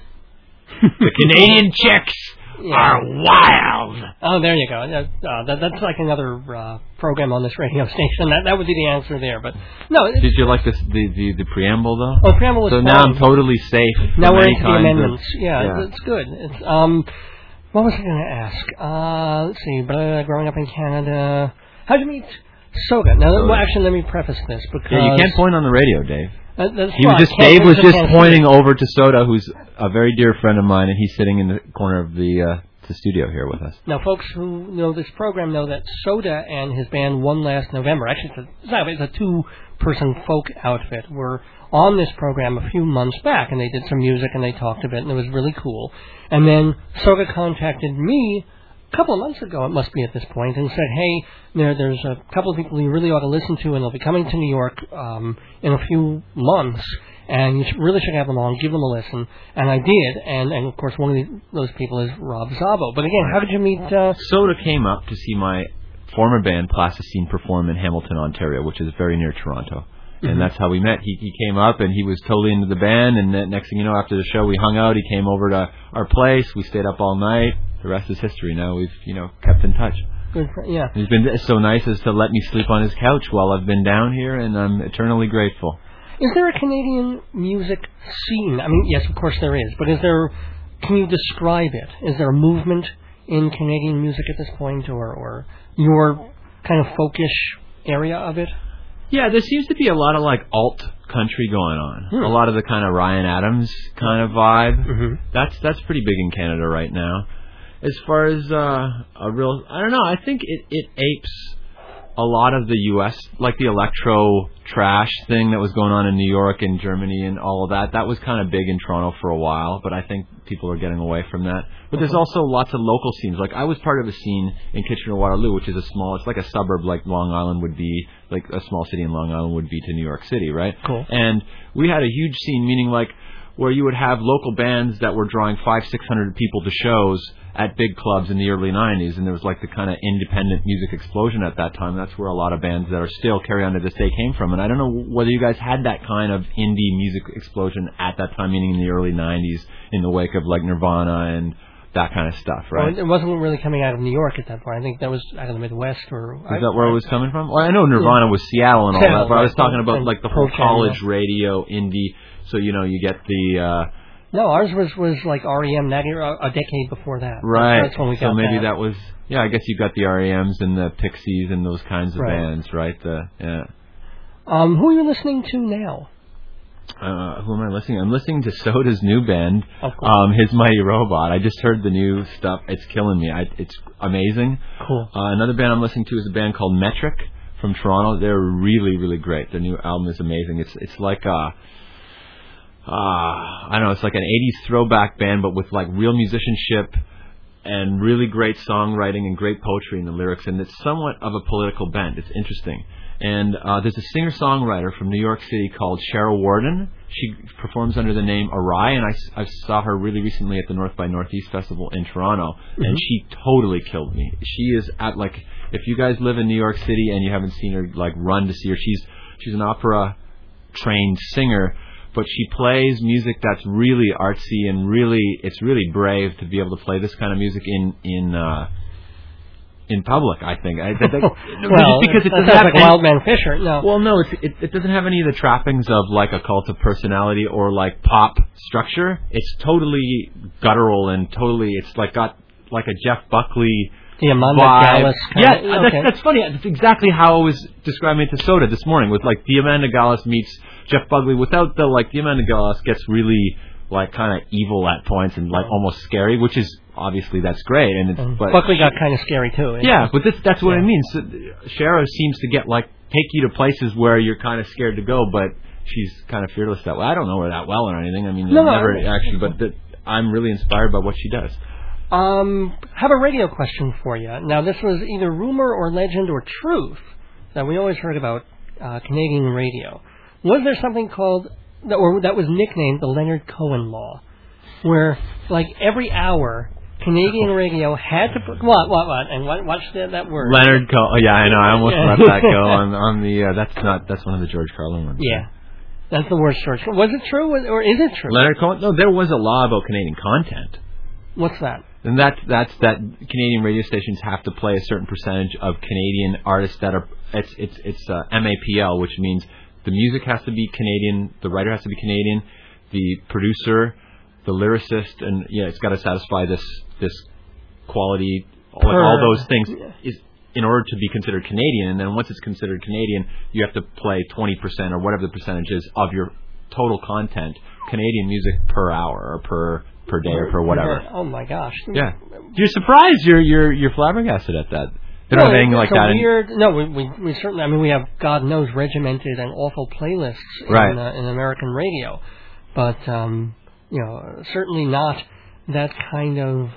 the Canadian chicks. Yeah. Are wild. Oh, there you go. Uh, that, that's like another uh, program on this radio station. That that would be the answer there. But no. Did you like this, the, the the preamble though? Oh, preamble was so fun. now I'm totally safe. Now we're into the amendments. Of, yeah, yeah, it's, it's good. It's um, what was I going to ask? Uh, let's see. Blah, growing up in Canada, how'd you meet Soda? Now, Soda. Well, actually, let me preface this because yeah, you can't point on the radio, Dave. Uh, that's he was just Dave was just pointing over to Soda, who's a very dear friend of mine, and he's sitting in the corner of the. Uh, the studio here with us. Now, folks who know this program know that Soda and his band One Last November, actually it's a, it's a two-person folk outfit, were on this program a few months back, and they did some music and they talked a bit, and it was really cool. And then Soda contacted me a couple of months ago, it must be at this point, and said, hey, there, there's a couple of people you really ought to listen to, and they'll be coming to New York um, in a few months. And you really should have them on, give them a listen. And I did, and, and of course one of the, those people is Rob Zabo. But again, how did you meet... Uh... Soda came up to see my former band, Plasticine, perform in Hamilton, Ontario, which is very near Toronto. Mm-hmm. And that's how we met. He, he came up, and he was totally into the band, and then next thing you know, after the show, we hung out. He came over to our place. We stayed up all night. The rest is history. Now we've, you know, kept in touch. Good for, yeah. He's been so nice as to let me sleep on his couch while I've been down here, and I'm eternally grateful. Is there a Canadian music scene? I mean, yes, of course there is, but is there, can you describe it? Is there a movement in Canadian music at this point, or, or your kind of folkish area of it? Yeah, there seems to be a lot of like alt country going on. Hmm. A lot of the kind of Ryan Adams kind of vibe. Mm-hmm. That's that's pretty big in Canada right now. As far as uh, a real, I don't know, I think it, it apes a lot of the U S, like the electro trash thing that was going on in New York and Germany and all of that. That was kind of big in Toronto for a while, but I think people are getting away from that. But there's also lots of local scenes. Like I was part of a scene in Kitchener-Waterloo, which is a small, it's like a suburb like Long Island would be, like a small city in Long Island would be to New York City, right? Cool. And we had a huge scene, meaning like where you would have local bands that were drawing five, six hundred people to shows at big clubs in the early nineties, and there was like the kind of independent music explosion at that time. That's where a lot of bands that are still carry on to this day came from. And I don't know whether you guys had that kind of indie music explosion at that time, meaning in the early nineties, in the wake of like Nirvana and that kind of stuff, right? Well, it wasn't really coming out of New York at that point. I think that was out of the Midwest. Or Is I, that where I, it was coming from? Well, I know Nirvana yeah. was Seattle and all Seattle, that, but right. I was talking about and like the whole Pro college Canada. radio indie. So, you know, you get the... Uh, No, ours was, was like R E M that year, a decade before that. Right. That's when we got so maybe that. that was, yeah, I guess you got the R E Ms and the Pixies and those kinds of right. bands, right? The, yeah. Um, who are you listening to now? Uh, who am I listening? I'm listening to Soda's new band, oh, cool. um, His Mighty Robot. I just heard the new stuff. It's killing me. I, it's amazing. Cool. Uh, another band I'm listening to is a band called Metric from Toronto. They're really, really great. Their new album is amazing. It's it's like a... Uh, I don't know, it's like an eighties throwback band, but with like real musicianship and really great songwriting and great poetry in the lyrics, and it's somewhat of a political bent. It's interesting. And uh, there's a singer-songwriter from New York City called Cheryl Warden. She performs under the name Arai, and I, I saw her really recently at the North by Northeast Festival in Toronto, mm-hmm. and she totally killed me. She is at like, if you guys live in New York City and you haven't seen her, like run to see her. She's she's an opera trained singer, but she plays music that's really artsy and really, it's really brave to be able to play this kind of music in in uh, in public. I think. I, that, that, well, just because it that doesn't sounds have like any, Wildman Fisher. No. Well, no, it's, it it doesn't have any of the trappings of like a cult of personality or like pop structure. It's totally guttural and totally. It's like got like a Jeff Buckley. The Amanda vibe. Gallus kind Yeah, of, that's, okay. that's funny. That's exactly how I was describing it to Soda this morning with like the Amanda Gallus meets Jeff Buckley without the like the Amanda Gallus gets really like kind of evil at points and like almost scary, which is obviously that's great. And it's, And but Buckley got kind of scary too. yeah, but this, that's what yeah. it means. So, Shara seems to get like take you to places where you're kind of scared to go, but she's kind of fearless that way. I don't know her that well or anything. I mean, No, I've never no, actually, but the, I'm really inspired by what she does. Um, have a radio question for you. Now, this was either rumor or legend or truth that we always heard about uh, Canadian radio. Was there something called, that, or that was nicknamed the Leonard Cohen Law, where, like, every hour, Canadian radio had to put, what, what, what, and what, watch that, that word. Leonard Cohen. Oh, yeah, I know. I almost Yeah. let that go on on the. Uh, that's not. That's one of the George Carlin ones. Yeah. That's the worst George. Was it true, or is it true? Leonard Cohen. No, there was a law about Canadian content. What's that? And that's that's that Canadian radio stations have to play a certain percentage of Canadian artists that are it's it's it's uh, M A P L, which means the music has to be Canadian, the writer has to be Canadian, the producer, the lyricist, and yeah, it's got to satisfy this this quality, all, like all those things is in order to be considered Canadian. And then once it's considered Canadian, you have to play twenty percent or whatever the percentage is of your total content Canadian music per hour or per. per day or per whatever. Oh my gosh! Yeah, you're surprised. You're you're you're flabbergasted at that. They don't no, have anything it's like a that. Weird. In, no, we, we we certainly. I mean, we have God knows regimented and awful playlists right. in, uh, in American radio, but um, you know, certainly not that kind of.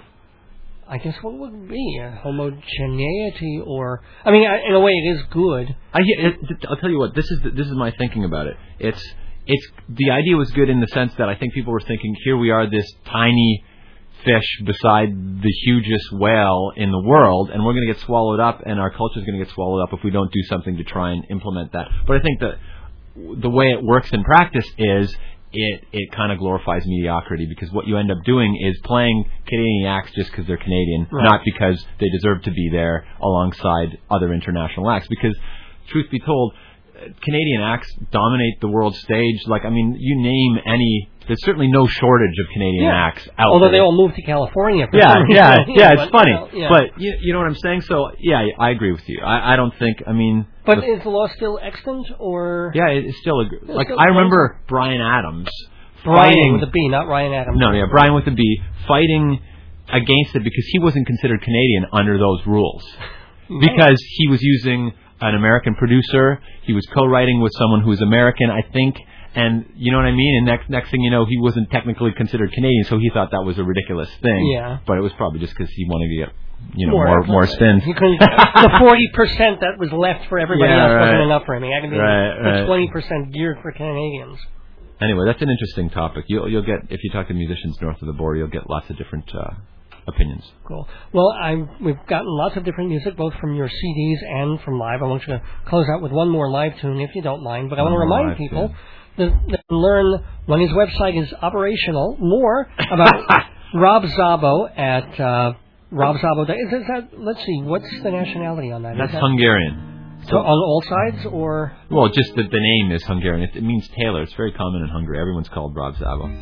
I guess what would it be a homogeneity or? I mean, I, in a way, it is good. I it, I'll tell you what. This is the, this is my thinking about it. It's. It's the idea was good in the sense that I think people were thinking, here we are, this tiny fish beside the hugest whale in the world, and we're going to get swallowed up, and our culture is going to get swallowed up if we don't do something to try and implement that. But I think that the way it works in practice is it it kind of glorifies mediocrity, because what you end up doing is playing Canadian acts just because they're Canadian, right. not because they deserve to be there alongside other international acts. Because, truth be told, Canadian acts dominate the world stage. Like, I mean, you name any. There's certainly no shortage of Canadian yeah. acts out Although there. they all moved to California. For yeah, some yeah, reason. yeah. It's but, funny, well, yeah. but you, you know what I'm saying. So yeah, I agree with you. I, I don't think. I mean, but the, is the law still extant or? yeah, it's still a It's like. still I remember Brian Adams Brian fighting with a B, not Ryan Adams. No, yeah, Brian with a B fighting against it because he wasn't considered Canadian under those rules because he was using an American producer. He was co-writing with someone who was American, I think, and you know what I mean? And next next thing you know, he wasn't technically considered Canadian, so he thought that was a ridiculous thing. Yeah. But it was probably just because he wanted to get, you know, More, more more spins. He couldn't, the forty percent that was left for everybody Yeah, else right. wasn't enough for him. He had to be Right, the right. twenty percent geared for Canadians. Anyway, that's an interesting topic. You'll you'll get, if you talk to musicians north of the border, you'll get lots of different uh, opinions. Cool. Well, I we've gotten lots of different music, both from your C Ds and from live. I want you to close out with one more live tune, if you don't mind. But I want to One more remind live people tune. that they can learn when his website is operational more about Rob Szabo at uh, Rob Szabo. Is, is that? Let's see. What's the nationality on that? That's is that, Hungarian. So on all sides, or Well, just the, the name is Hungarian. It, it means tailor. It's very common in Hungary. Everyone's called Rob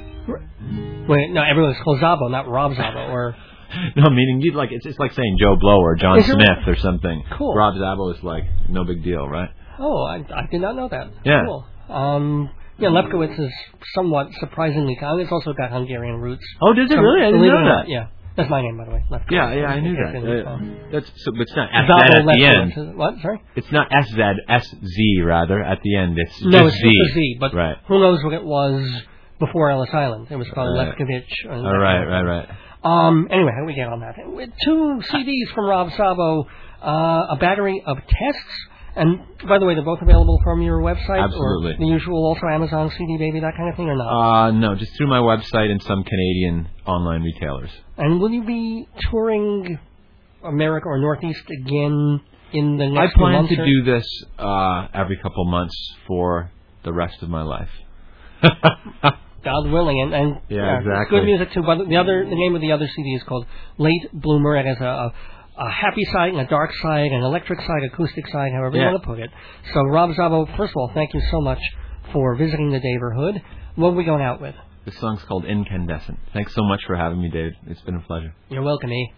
Szabo. wait, no, everyone's called Szabo, not Rob Szabo, or No, meaning you'd like it's it's like saying Joe Blow or John Is it- Smith or something. Cool. Rob Szabo is like no big deal, right? oh, I, I did not know that. Yeah. Cool. Um, yeah, Lefkowitz is somewhat surprisingly common. It's also got Hungarian roots. Oh, does it So, really? I didn't believe it know or not, that. Yeah, that's my name, by the way. Lefkowitz. Yeah, yeah, I knew that. It's in- Uh, that's so, but it's not S Z Szabo at the Lefkowitz. end. Is- What? Sorry. It's not S Z, S Z rather at the end. It's No, just it's Z. just a Z. But Right. who knows what it was before Ellis Island? It was called Right. Lefkowitz. and All that right, kind of right, thing. right. Um, anyway, how do we get on that? With two C Ds from Rob Szabo, uh, a battery of tests, and by the way, they're both available from your website? Absolutely. Or the usual, also Amazon, C D Baby, that kind of thing, or not? Uh, no, just through my website and some Canadian online retailers. And will you be touring America or Northeast again in the I next few plan months? to or- do this uh, every couple months for the rest of my life. God willing, and, and Yeah, it's exactly. good music too. But the other, the name of the other C D is called Late Bloomer. It has a, a, a happy side and a dark side, an electric side, acoustic side, however you Yeah. want to put it. So, Rob Zabo, first of all, thank you so much for visiting the neighborhood. What are we going out with? This song's called Incandescent. Thanks so much for having me, David. It's been a pleasure. You're welcome, E.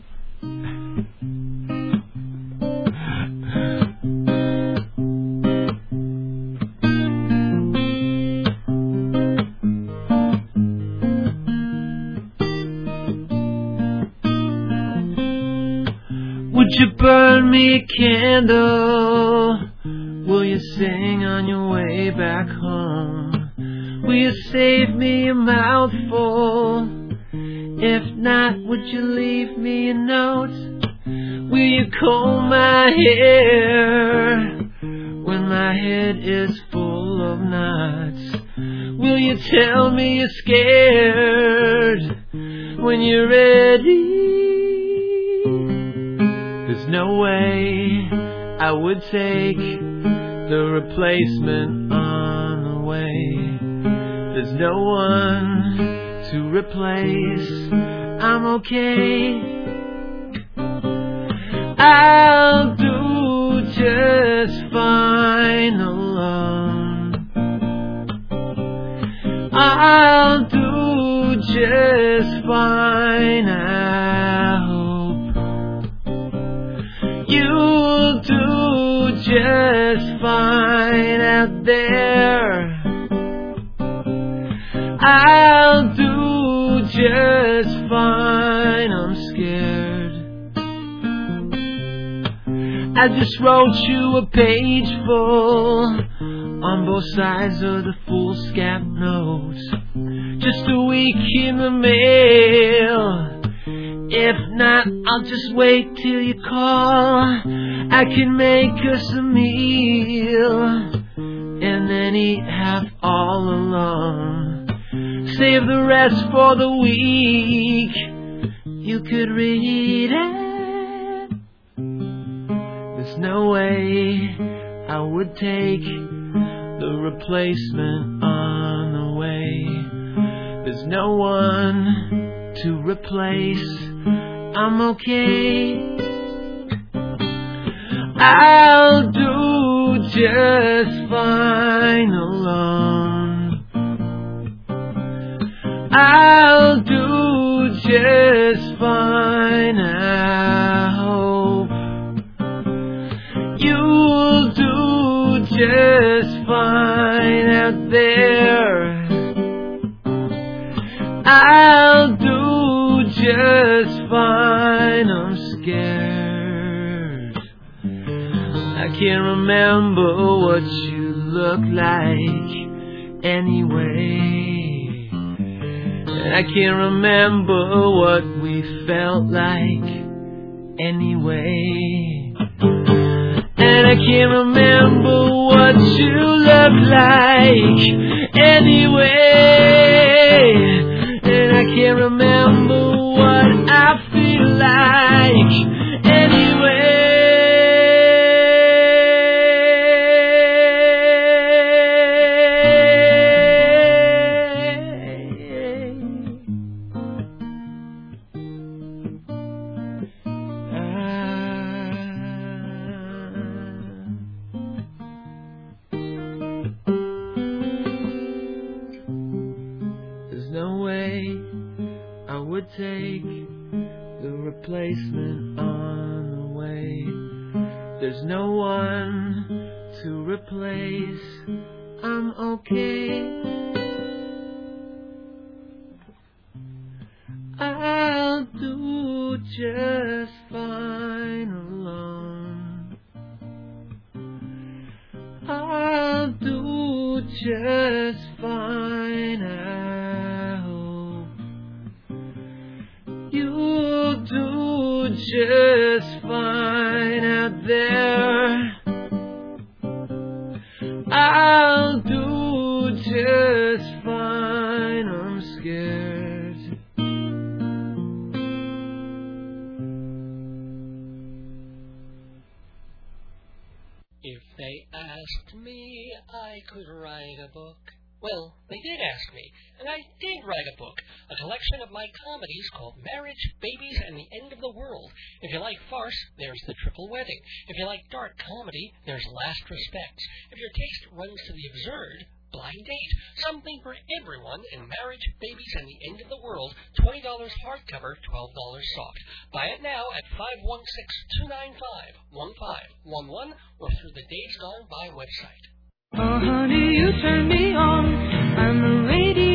Would you burn me a candle? Will you sing on your way back home? Will you save me a mouthful? If not, would you leave me a note? Will you comb my hair when my head is full of knots? Will you tell me you're scared when you're ready? There's no way I would take the replacement on the way. There's no one to replace. I'm okay. I'll do just fine alone. I'll do just fine, I hope. You'll do just fine out there. I'll do just fine, I'm scared. I just wrote you a page full on both sides of the foolscap note. Just a week in the mail. If not, I'll just wait till you call. I can make us a meal and then eat half all alone. Save the rest for the week. You could read it. There's no way I would take the replacement on the way. There's no one to replace. I'm okay. I'll do just fine alone. I'll do just fine, I hope. You'll do just fine out there. I'll do just fine, I'm scared. I can't remember what you look like anyway. I can't remember what we felt like anyway. And I can't remember what you look like anyway. And I can't remember what I feel like anyway. There's no way I would take the replacement on the way. There's no one to replace. I'm okay. I'll do just fine alone. I'll do just fine, I hope. You'll do just fine out there. I'll do just fine, I'm scared. could write a book. Well, they did ask me, and I did write a book, a collection of my comedies called Marriage, Babies, and the End of the World. If you like farce, there's The Triple Wedding. If you like dark comedy, there's Last Respects. If your taste runs to the absurd, Blind Date. Something for everyone in Marriage, Babies, and the End of the World. twenty dollars hardcover, twelve dollars soft. Buy it now at five one six, two nine five, one five one one or through the Days Gone By website. Oh, honey, you turn me on. I'm the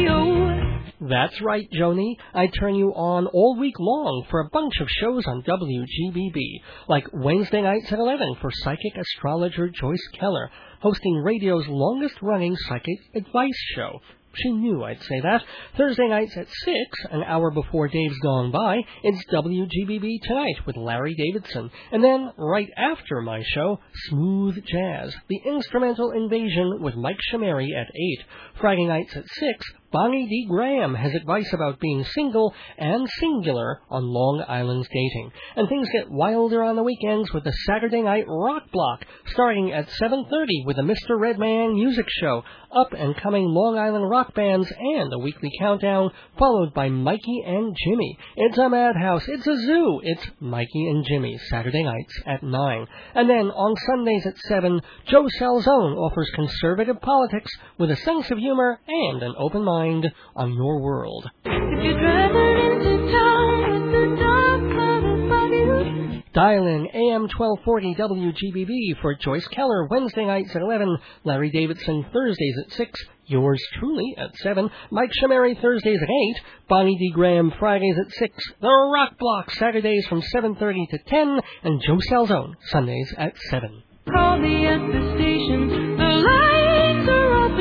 radio. That's right, Joni. I turn you on all week long for a bunch of shows on W G B B, like Wednesday nights at eleven for psychic astrologer Joyce Keller, hosting radio's longest-running psychic advice show. She knew I'd say that. Thursday nights at six, an hour before Dave's Gone By, it's W G B B Tonight with Larry Davidson. And then, right after my show, Smooth Jazz, the Instrumental Invasion with Mike Shameri at eight. Friday nights at six, Bonnie D. Graham has advice about being single and singular on Long Island's dating. And things get wilder on the weekends with the Saturday Night Rock Block, starting at seven thirty with the Mister Redman Music Show, up-and-coming Long Island rock bands, and a weekly countdown, followed by Mikey and Jimmy. It's a madhouse. It's a zoo. It's Mikey and Jimmy, Saturday nights at nine. And then on Sundays at seven, Joe Salzone offers conservative politics with a sense of humor and an open mind on your world. If you're driving into town with the dark motherfuckers. Dial in A M twelve forty W G B B for Joyce Keller, Wednesday nights at eleven, Larry Davidson, Thursdays at six, yours truly at seven, Mike Shameri, Thursdays at eight, Bonnie D. Graham, Fridays at six, The Rock Block, Saturdays from seven thirty to ten, and Joe Salzone, Sundays at seven. Call me at the station, the lights are off.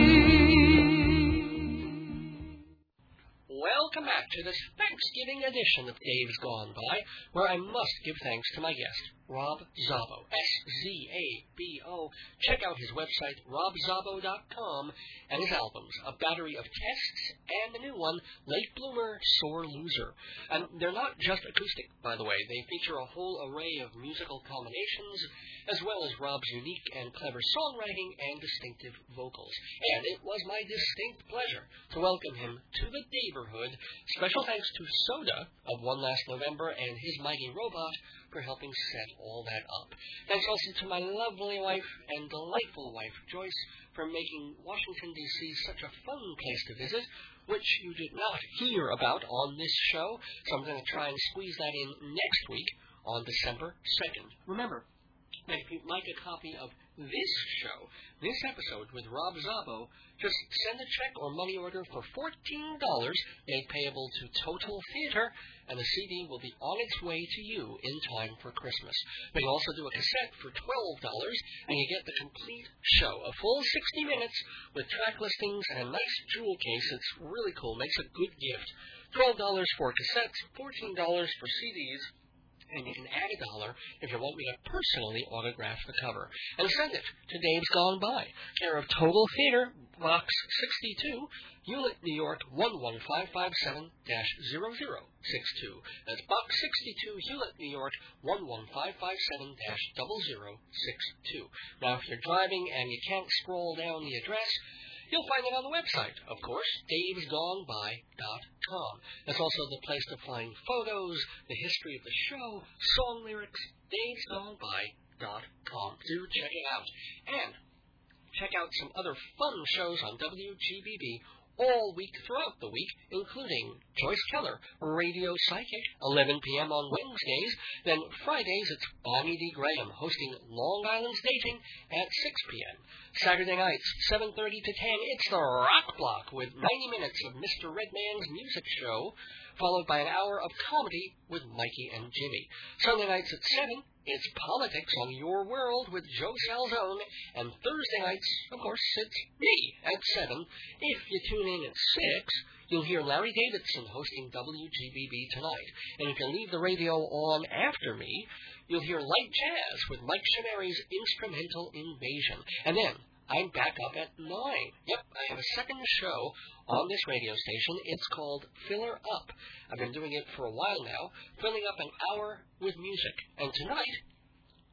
Welcome back to this Thanksgiving edition of Dave's Gone By, where I must give thanks to my guest, Rob Szabo, S Z A B O. Check out his website, rob szabo dot com, and his albums, A Battery of Tests, and the new one, Late Bloomer, Sore Loser. And they're not just acoustic, by the way. They feature a whole array of musical combinations, as well as Rob's unique and clever songwriting and distinctive vocals. And it was my distinct pleasure to welcome him to the neighborhood. Special thanks to Soda of One Last November and his mighty robot for helping set all that up. Thanks also to my lovely wife and delightful wife, Joyce, for making Washington, D C such a fun place to visit, which you did not hear about on this show, so I'm going to try and squeeze that in next week on December second. Remember, if you'd like a copy of this show, this episode with Rob Szabo, just send a check or money order for fourteen dollars, made payable to Total Theater, and the C D will be on its way to you in time for Christmas. We can also do a cassette for twelve dollars, and you get the complete show, a full sixty minutes with track listings and a nice jewel case. It's really cool, makes a good gift. twelve dollars for cassettes, fourteen dollars for C Ds, and you can add a dollar if you want me to personally autograph the cover. And send it to Dave's Gone By, care of Total Theater, Box sixty-two, Hewlett, New York, one one five five seven dash zero zero six two. That's Box sixty-two, Hewlett, New York, one one five five seven dash zero zero six two. Now, if you're driving and you can't scroll down the address, you'll find it on the website, of course, daves gone by dot com. That's also the place to find photos, the history of the show, song lyrics, daves gone by dot com. Do check it out. And check out some other fun shows on W G B B all week throughout the week, including Joyce Keller, Radio Psychic, eleven p.m. on Wednesdays. Then Fridays, it's Bonnie D. Graham hosting Long Island's Dating at six p.m. Saturday nights, seven thirty to ten, it's The Rock Block with ninety minutes of Mister Redman's music show, followed by an hour of comedy with Mikey and Jimmy. Sunday nights at seven, it's Politics on Your World with Joe Salzone, and Thursday nights, of course, it's me at seven. If you tune in at six, you'll hear Larry Davidson hosting W G B B Tonight. And if you leave the radio on after me, you'll hear Light Jazz with Mike Shameri's Instrumental Invasion. And then I'm back up at nine. Yep, I have a second show on this radio station. It's called Filler Up. I've been doing it for a while now, filling up an hour with music. And tonight,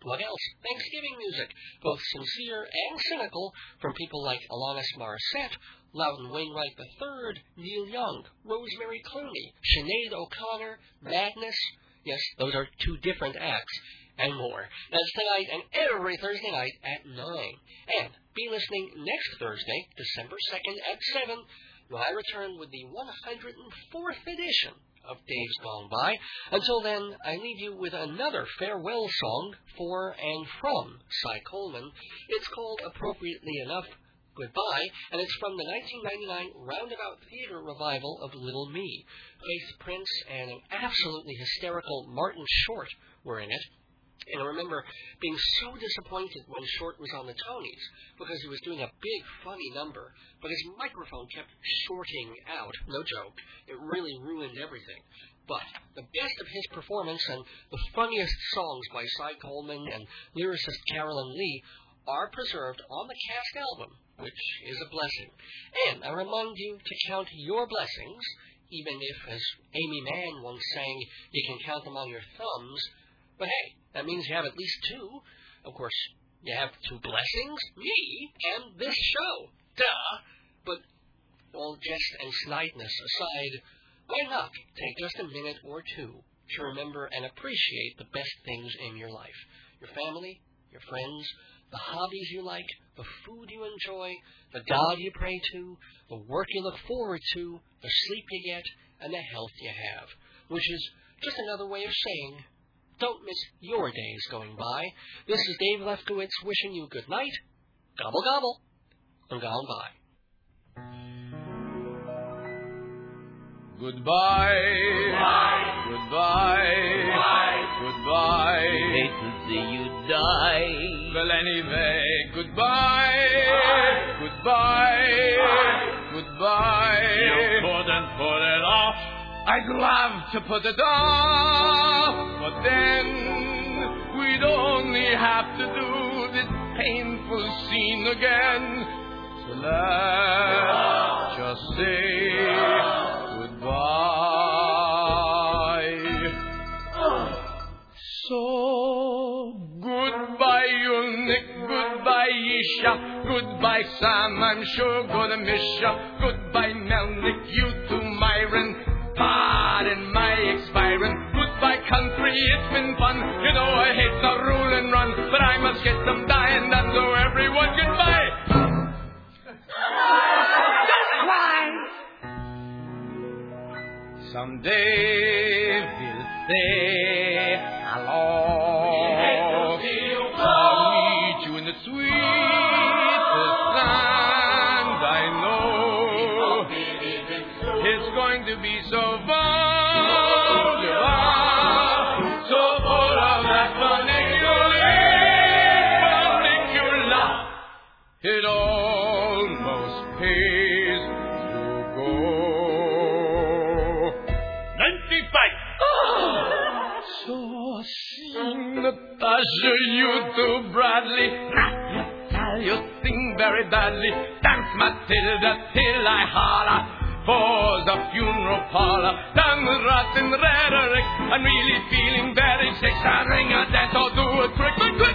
What else? Thanksgiving music, both sincere and cynical, from people like Alanis Morissette, Loudon Wainwright the third, Neil Young, Rosemary Clooney, Sinead O'Connor, Madness. Yes, those are two different acts, and more. That's tonight and every Thursday night at nine. And be listening next Thursday, December second at seven, when I return with the one hundred fourth edition of Days Gone By. Until then, I leave you with another farewell song for and from Cy Coleman. It's called, appropriately enough, Goodbye, and it's from the nineteen ninety-nine Roundabout Theater revival of Little Me. Faith Prince and an absolutely hysterical Martin Short were in it. And I remember being so disappointed when Short was on the Tonys, because he was doing a big, funny number, but his microphone kept shorting out. No joke. It really ruined everything. But the best of his performance and the funniest songs by Cy Coleman and lyricist Carolyn Lee are preserved on the cast album, which is a blessing. And I remind you to count your blessings, even if, as Amy Mann once sang, you can count them on your thumbs. But hey, that means you have at least two. Of course, you have two blessings, me, and this show. Duh! But all jest and snideness aside, why not take just a minute or two to remember and appreciate the best things in your life? Your family, your friends, the hobbies you like, the food you enjoy, the God you pray to, the work you look forward to, the sleep you get, and the health you have. Which is just another way of saying, don't miss your days going by. This is Dave Lefkowitz wishing you good night, gobble gobble, and gone by. Goodbye, goodbye, goodbye, goodbye. Hate to see you die. Well, anyway, goodbye, goodbye, goodbye. You couldn't put it off. I'd love to put it off, but then we'd only have to do this painful scene again. So let's just say goodbye. So goodbye, Ulnick, goodbye, Isha, goodbye, Sam, I'm sure gonna miss ya. Goodbye, Melnick, you too, Myron. Pardon my expiring. Goodbye, country, it's been fun. You know I hate the rule and run, but I must get some dying done, so everyone goodbye. Don't cry. Someday we'll say hello. We hate to see you go. I'll meet you in the sweetest land I know. It's going to be so fun, so full of that funicular. It almost pays to go. ninety-five. So sing, Natasha, you too, Bradley. Natal, you sing very badly. Dance, Matilda, till I holler. For the funeral parlor, done with rotten rhetoric. I'm really feeling very sick. I ring a dance or do a trick, quick, quick.